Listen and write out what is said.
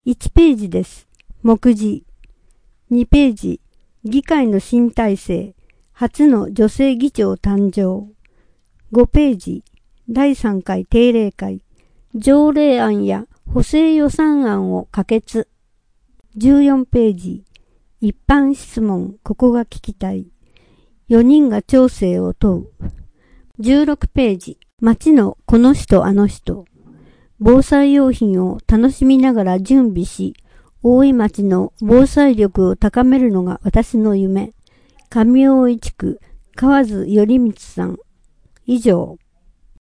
1ページです。目次。2ページ。議会の新体制。初の女性議長誕生。5ページ。第3回定例会。条例案や補正予算案を可決。14ページ。一般質問、ここが聞きたい。4人が調整を問う。16ページ。町のこの人あの人。防災用品を楽しみながら準備し、大井町の防災力を高めるのが私の夢。上大井地区、河津頼光さん。以上。